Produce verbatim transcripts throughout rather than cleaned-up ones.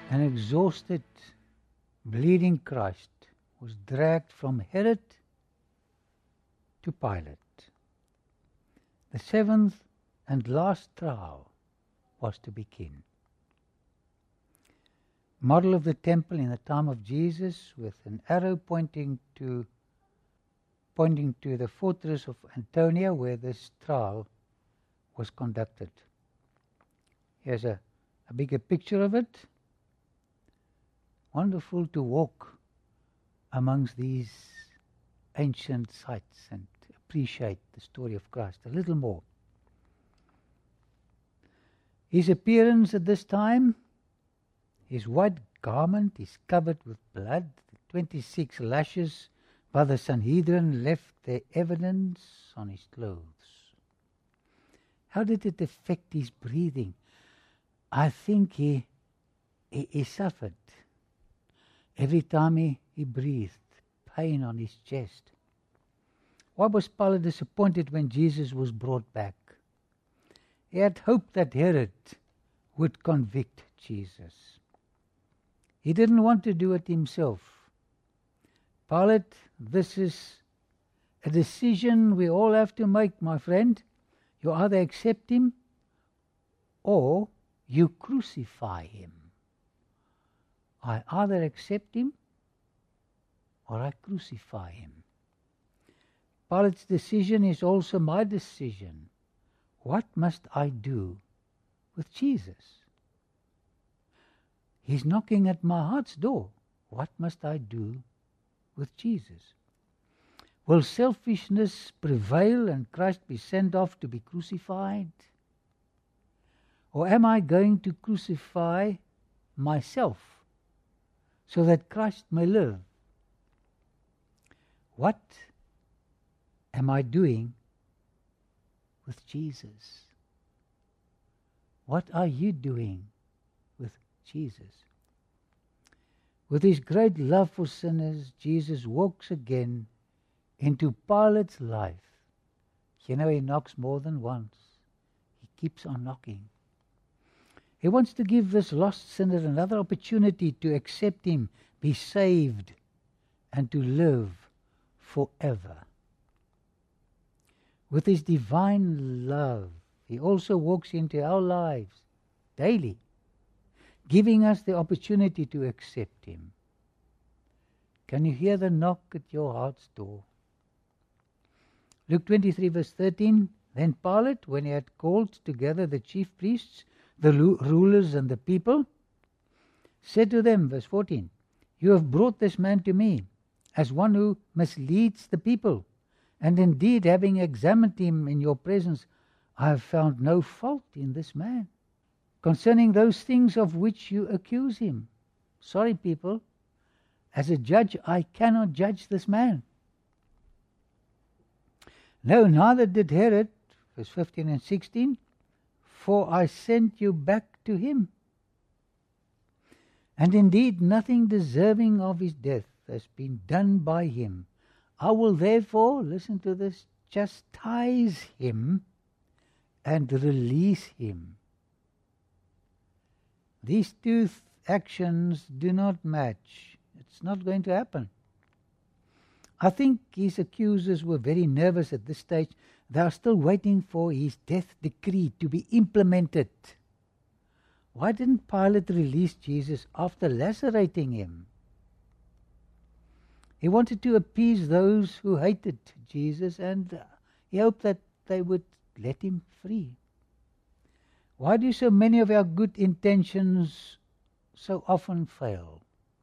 An exhausted, bleeding Christ was dragged from Herod to Pilate. The seventh and last trial was to begin. Model of the temple in the time of Jesus, with an arrow pointing to pointing to the fortress of Antonia, where this trial was conducted. Here's a, a bigger picture of it. Wonderful to walk amongst these ancient sites and appreciate the story of Christ a little more. His appearance at this time, his white garment is covered with blood. The twenty-six lashes by the Sanhedrin left their evidence on his clothes. How did it affect his breathing? I think he, he, he suffered. Every time he, he breathed, pain on his chest. Why was Pilate disappointed when Jesus was brought back? He had hoped that Herod would convict Jesus. He didn't want to do it himself. Pilate, this is a decision we all have to make, my friend. You either accept him or you crucify him. I either accept him or I crucify him. Pilate's decision is also my decision. What must I do with Jesus? He's knocking at my heart's door. What must I do with Jesus? Will selfishness prevail and Christ be sent off to be crucified? Or am I going to crucify myself so that Christ may live? What am I doing with Jesus? What are you doing with Jesus? With his great love for sinners, Jesus walks again into Pilate's life. You know, he knocks more than once. He keeps on knocking. He wants to give this lost sinner another opportunity to accept him, be saved, and to live forever. With his divine love, he also walks into our lives daily, giving us the opportunity to accept him. Can you hear the knock at your heart's door? Luke twenty-three verse thirteen, then Pilate, when he had called together the chief priests, the rulers and the people, said to them, verse fourteen, you have brought this man to me as one who misleads the people. And indeed, having examined him in your presence, I have found no fault in this man concerning those things of which you accuse him. Sorry, people. As a judge, I cannot judge this man. No, neither did Herod, verse fifteen and sixteen, for I sent you back to him. And indeed, nothing deserving of his death has been done by him. I will therefore, listen to this, chastise him and release him. These two th- actions do not match. It's not going to happen. I think his accusers were very nervous at this stage. They are still waiting for his death decree to be implemented. Why didn't Pilate release Jesus after lacerating him? He wanted to appease those who hated Jesus, and he hoped that they would let him free. Why do so many of our good intentions so often fail?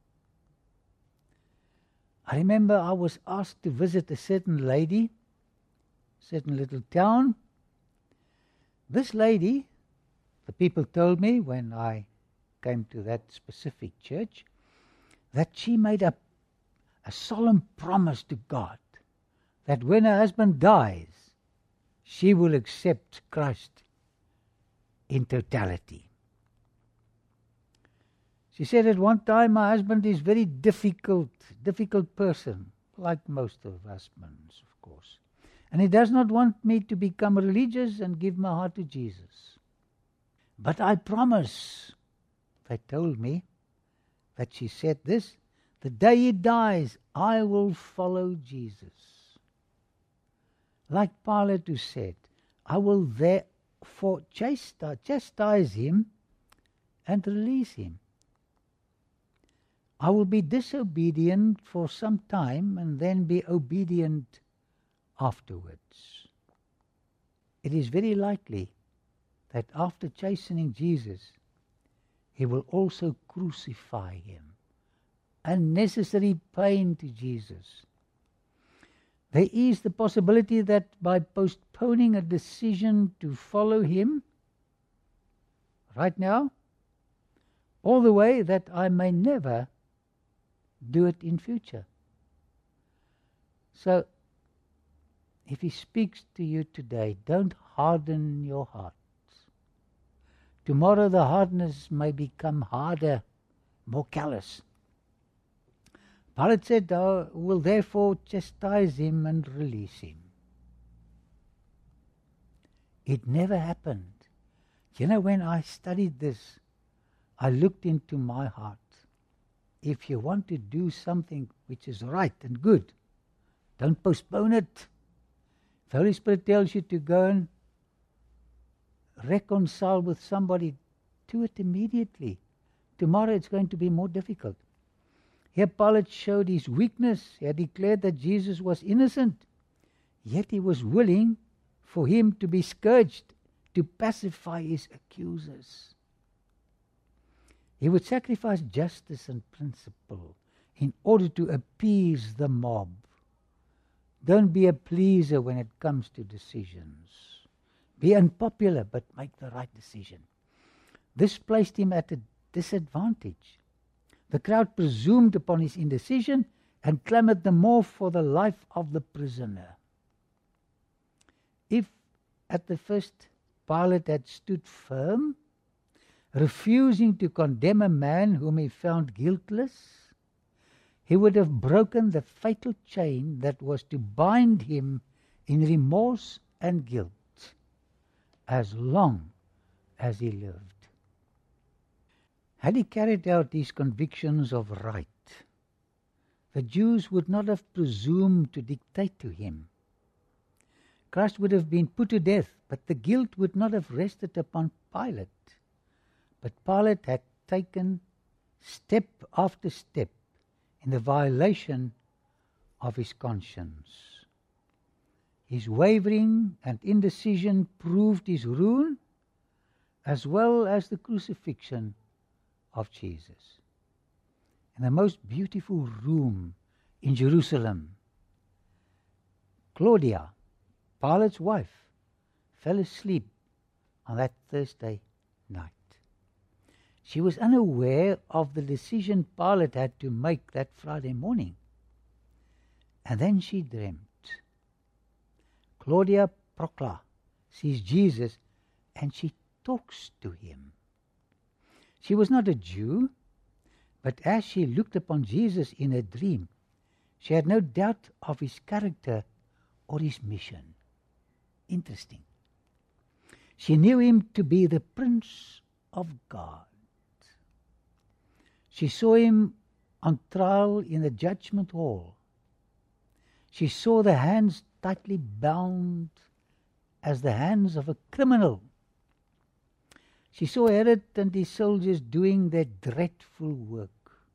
I remember I was asked to visit a certain lady, certain little town. This lady, the people told me when I came to that specific church, that she made a, a solemn promise to God that when her husband dies, she will accept Christ in totality. She said, at one time, my husband is very difficult, difficult person, like most of husbands, of course. And he does not want me to become religious and give my heart to Jesus. But I promise, they told me, that she said this, "The day he dies, I will follow Jesus." Like Pilate who said, "I will therefore chastise, chastise him and release him. I will be disobedient for some time and then be obedient afterwards." It is very likely that after chastening Jesus, he will also crucify him. Unnecessary pain to Jesus. There is the possibility that by postponing a decision to follow him right now, all the way, that I may never do it in future. So, if he speaks to you today, don't harden your hearts. Tomorrow the hardness may become harder, more callous. Pilate said, "I will therefore chastise him and release him." It never happened. You know, when I studied this, I looked into my heart. If you want to do something which is right and good, don't postpone it. If the Holy Spirit tells you to go and reconcile with somebody, do it immediately. Tomorrow it's going to be more difficult. Here Pilate showed his weakness. He had declared that Jesus was innocent, yet he was willing for him to be scourged to pacify his accusers. He would sacrifice justice and principle in order to appease the mob. Don't be a pleaser when it comes to decisions. Be unpopular, but make the right decision. This placed him at a disadvantage. The crowd presumed upon his indecision and clamored the more for the life of the prisoner. If at the first Pilate had stood firm, refusing to condemn a man whom he found guiltless, he would have broken the fatal chain that was to bind him in remorse and guilt as long as he lived. Had he carried out these convictions of right, the Jews would not have presumed to dictate to him. Christ would have been put to death, but the guilt would not have rested upon Pilate. But Pilate had taken step after step in the violation of his conscience. His wavering and indecision proved his ruin, as well as the crucifixion of Jesus. In the most beautiful room in Jerusalem, Claudia, Pilate's wife, fell asleep on that Thursday night. She was unaware of the decision Pilate had to make that Friday morning. And then she dreamt. Claudia Procla sees Jesus and she talks to him. She was not a Jew, but as she looked upon Jesus in a dream, she had no doubt of his character or his mission. Interesting. She knew him to be the Prince of God. She saw him on trial in the judgment hall. She saw the hands tightly bound as the hands of a criminal. She saw Herod and his soldiers doing their dreadful work.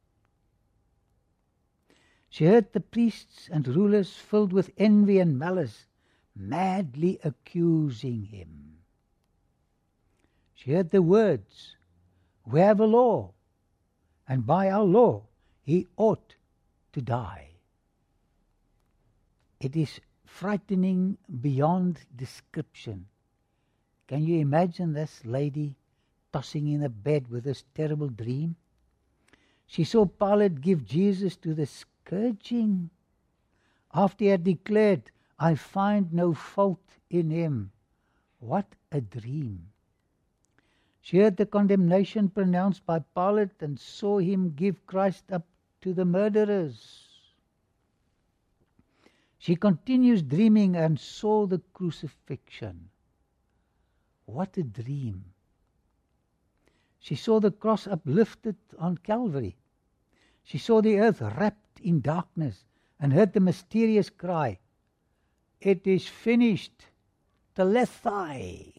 She heard the priests and rulers filled with envy and malice madly accusing him. She heard the words, "We have a law, and by our law he ought to die." It is frightening beyond description. Can you imagine this lady tossing in a bed with this terrible dream? She saw Pilate give Jesus to the scourging after he had declared, "I find no fault in him." What a dream. She heard the condemnation pronounced by Pilate and saw him give Christ up to the murderers. She continues dreaming and saw the crucifixion. What a dream. She saw the cross uplifted on Calvary She saw the earth wrapped in darkness and heard the mysterious cry, "It is finished, Telethai."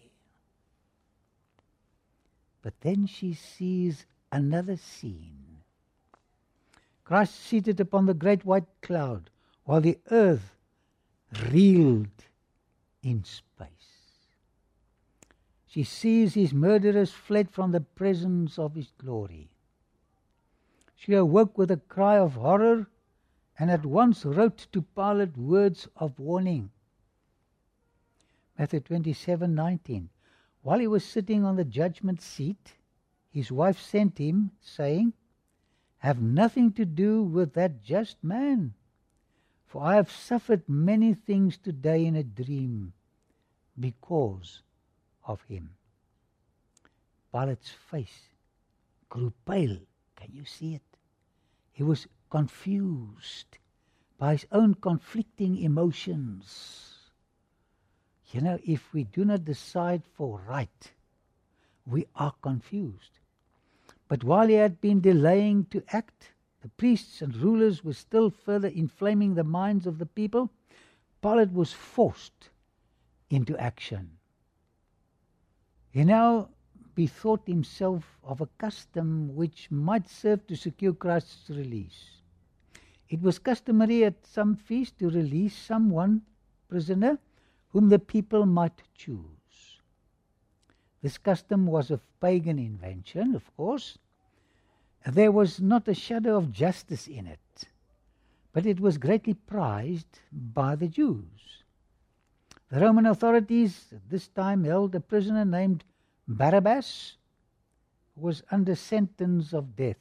But then she sees another scene. Christ seated upon the great white cloud, while the earth reeled in space. She sees his murderers fled from the presence of his glory. She awoke with a cry of horror and at once wrote to Pilate words of warning. Matthew twenty-seven nineteen. While he was sitting on the judgment seat, his wife sent him, saying, "Have nothing to do with that just man, for I have suffered many things today in a dream because of him." Pilate's face grew pale. Can you see it? He was confused by his own conflicting emotions. You know, if we do not decide for right, we are confused. But while he had been delaying to act, the priests and rulers were still further inflaming the minds of the people. Pilate was forced into action. He now bethought himself of a custom which might serve to secure Christ's release. It was customary at some feast to release someone, prisoner, whom the people might choose. This custom was of pagan invention, of course. There was not a shadow of justice in it, but it was greatly prized by the Jews. The Roman authorities at this time held a prisoner named Barabbas, who was under sentence of death.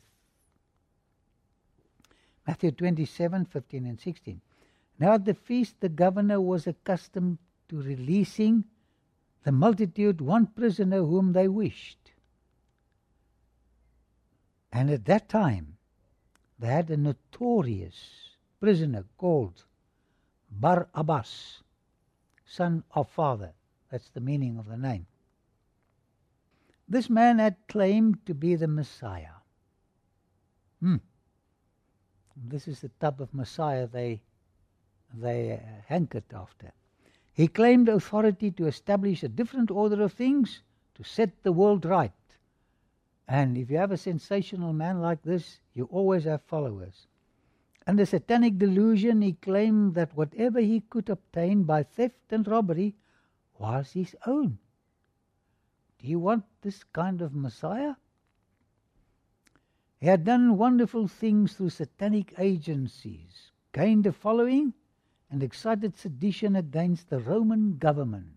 Matthew twenty-seven fifteen and sixteen. Now at the feast the governor was accustomed to releasing the multitude one prisoner whom they wished. And at that time they had a notorious prisoner called Barabbas, son of father. That's the meaning of the name. This man had claimed to be the Messiah. Hmm. This is the type of Messiah they, they uh, hankered after. He claimed authority to establish a different order of things, to set the world right. And if you have a sensational man like this, you always have followers. Under satanic delusion, he claimed that whatever he could obtain by theft and robbery was his own. Do you want this kind of Messiah? He had done wonderful things through satanic agencies, gained a following, and excited sedition against the Roman government.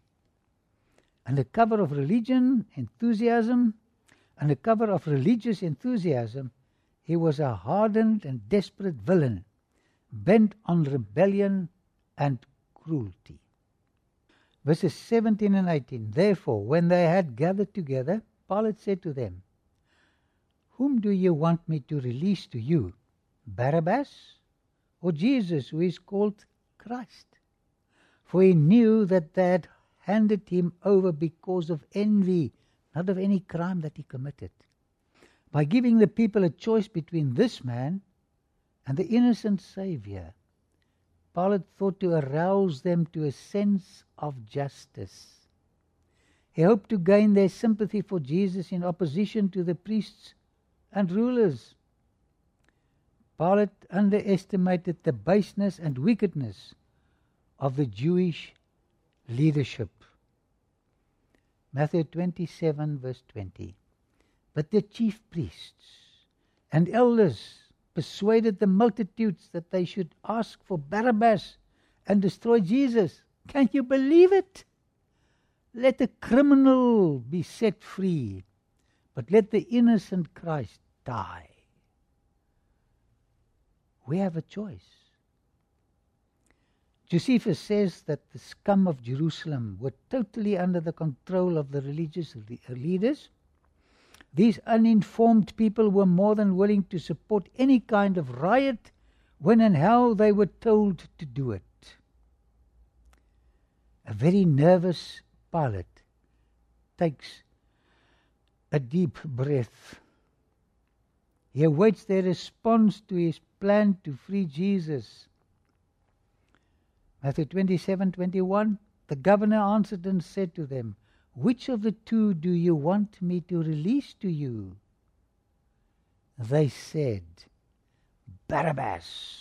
Under cover of religion, enthusiasm, under cover of religious enthusiasm, he was a hardened and desperate villain, bent on rebellion and cruelty. Verses seventeen and eighteen. Therefore, when they had gathered together, Pilate said to them, "Whom do you want me to release to you, Barabbas or Jesus, who is called Christ?" For he knew that they had handed him over because of envy, not of any crime that he committed. By giving the people a choice between this man and the innocent Savior, Pilate thought to arouse them to a sense of justice. He hoped to gain their sympathy for Jesus in opposition to the priests and rulers. Pilate underestimated the baseness and wickedness of the Jewish leadership. Matthew twenty-seven verse twenty. But the chief priests and elders persuaded the multitudes that they should ask for Barabbas and destroy Jesus. Can you believe it? Let the criminal be set free, but let the innocent Christ die. We have a choice. Josephus says that the scum of Jerusalem were totally under the control of the religious leaders. These uninformed people were more than willing to support any kind of riot when and how they were told to do it. A very nervous Pilate takes a deep breath. He awaits their response to his plan to free Jesus. Matthew twenty-seven twenty-one, the governor answered and said to them, which of the two do you want me to release to you? They said, Barabbas.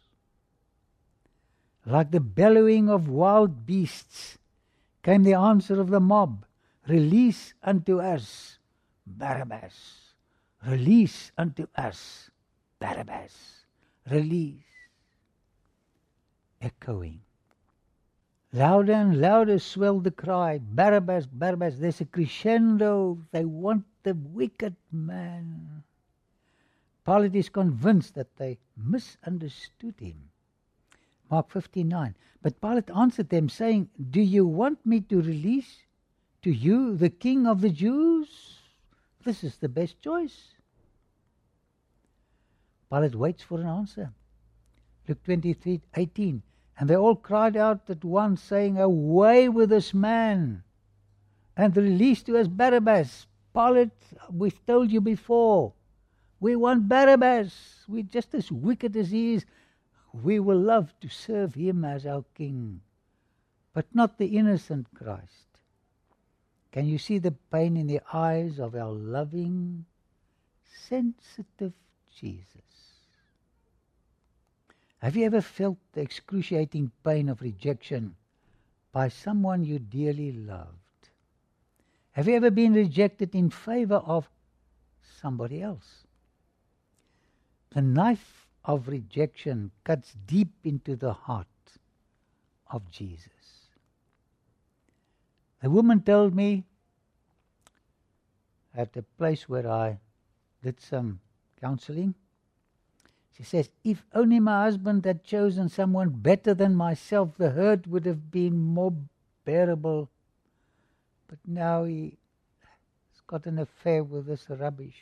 Like the bellowing of wild beasts came the answer of the mob, release unto us Barabbas. Release unto us Barabbas. Release. Echoing. Louder and louder swelled the cry, Barabbas, Barabbas. There's a crescendo. They want the wicked man. Pilate is convinced that they misunderstood him. Mark fifty-nine. But Pilate answered them, saying, do you want me to release to you the King of the Jews? This is the best choice. Pilate waits for an answer. Luke twenty-three eighteen. And they all cried out at once, saying, away with this man, and release to us Barabbas. Pilate, we've told you before, we want Barabbas. We're just as wicked as he is. We will love to serve him as our king, but not the innocent Christ. Can you see the pain in the eyes of our loving, sensitive Jesus? Have you ever felt the excruciating pain of rejection by someone you dearly loved? Have you ever been rejected in favor of somebody else? The knife of rejection cuts deep into the heart of Jesus. The woman told me at a place where I did some counseling, she says, if only my husband had chosen someone better than myself, the hurt would have been more bearable. But now he's got an affair with this rubbish.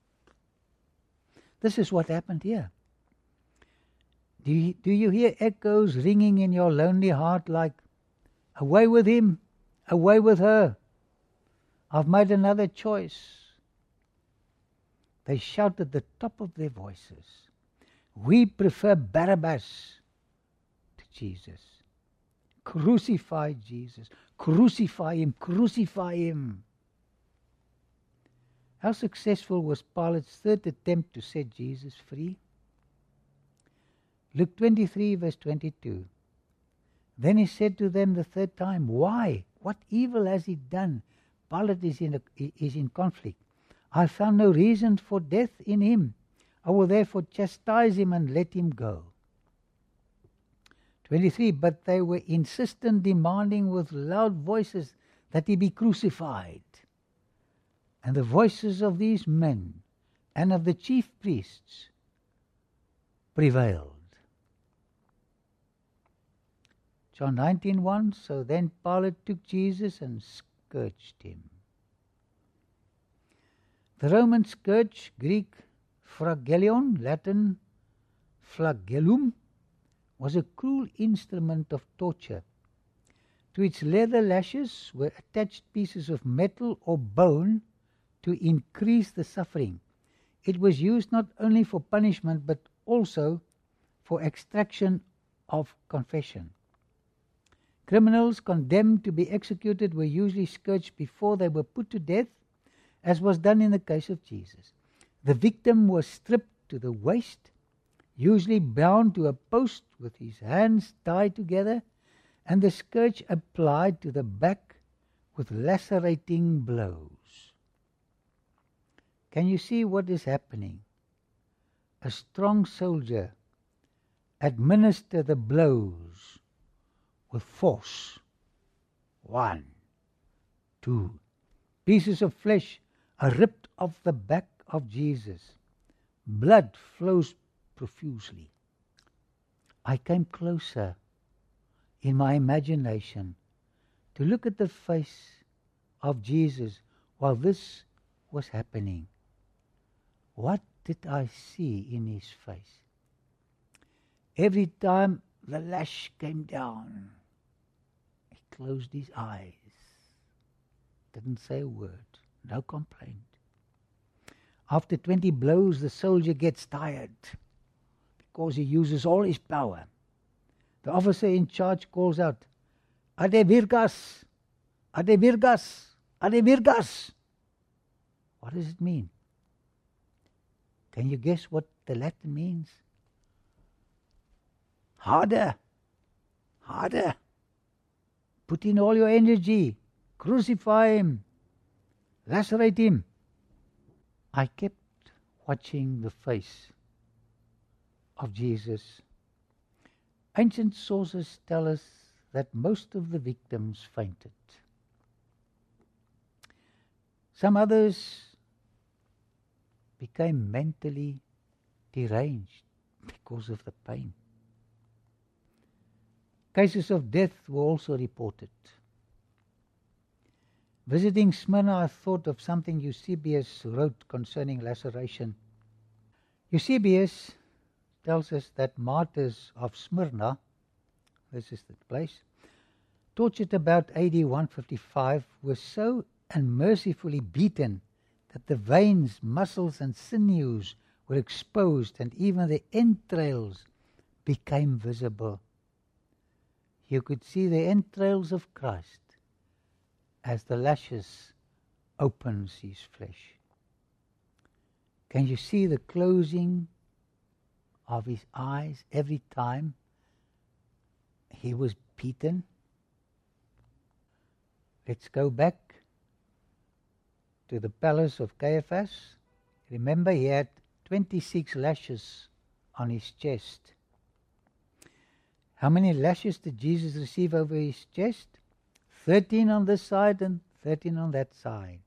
This is what happened here. Do you, do you hear echoes ringing in your lonely heart like, away with him, away with her. I've made another choice. They shout at the top of their voices. We prefer Barabbas to Jesus. Crucify Jesus. Crucify him. Crucify him. How successful was Pilate's third attempt to set Jesus free? Luke twenty-three verse twenty-two. Then he said to them the third time, why? What evil has he done? Pilate is in, a, is in conflict. I found no reason for death in him. I will therefore chastise him and let him go. twenty-three. But they were insistent, demanding with loud voices that he be crucified. And the voices of these men and of the chief priests prevailed. John nineteen one. So then Pilate took Jesus and scourged him. The Roman scourge, Greek flagellon, Latin flagellum, was a cruel instrument of torture. To its leather lashes were attached pieces of metal or bone to increase the suffering. It was used not only for punishment but also for extraction of confession. Criminals condemned to be executed were usually scourged before they were put to death, as was done in the case of Jesus. The victim was stripped to the waist, usually bound to a post with his hands tied together, and the scourge applied to the back with lacerating blows. Can you see what is happening? A strong soldier administers the blows with force. One, two. Pieces of flesh are ripped off the back of Jesus. Blood flows profusely. I came closer in my imagination to look at the face of Jesus while this was happening. What did I see in his face? Every time the lash came down, he closed his eyes, didn't say a word, no complaint. After twenty blows, the soldier gets tired because he uses all his power. The officer in charge calls out, Ade virgas! Ade virgas! Ade virgas! What does it mean? Can you guess what the Latin means? Harder! Harder! Put in all your energy. Crucify him. Lacerate him. I kept watching the face of Jesus. Ancient sources tell us that most of the victims fainted. Some others became mentally deranged because of the pain. Cases of death were also reported. Visiting Smyrna, I thought of something Eusebius wrote concerning laceration. Eusebius tells us that martyrs of Smyrna, this is the place, tortured about A D one fifty-five, were so unmercifully beaten that the veins, muscles and sinews were exposed and even the entrails became visible. You could see the entrails of Christ as the lashes opens his flesh. Can you see the closing of his eyes every time he was beaten? Let's go back to the palace of Caiaphas. Remember, he had twenty-six lashes on his chest. How many lashes did Jesus receive over his chest? Thirteen on this side and thirteen on that side.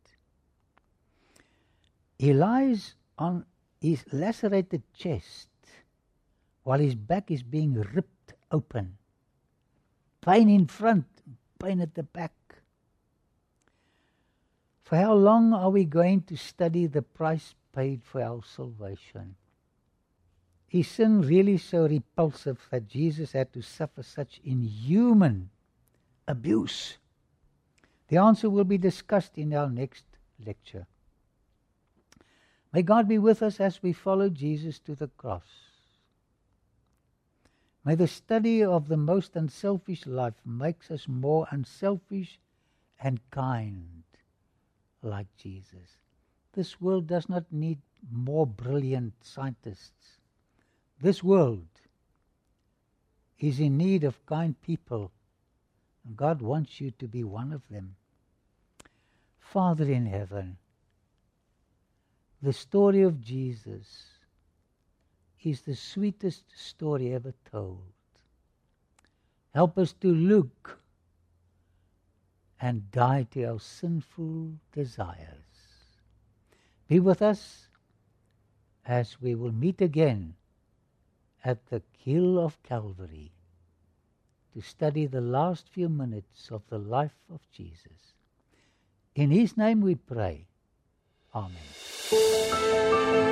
He lies on his lacerated chest while his back is being ripped open. Pain in front, pain at the back. For how long are we going to study the price paid for our salvation? Is sin really so repulsive that Jesus had to suffer such inhuman abuse? The answer will be discussed in our next lecture. May God be with us as we follow Jesus to the cross. May the study of the most unselfish life makes us more unselfish and kind like Jesus. This world does not need more brilliant scientists. This world is in need of kind people, and God wants you to be one of them. Father in heaven, the story of Jesus is the sweetest story ever told. Help us to look and die to our sinful desires. Be with us as we will meet again at the hill of Calvary to study the last few minutes of the life of Jesus. In his name we pray. Amen.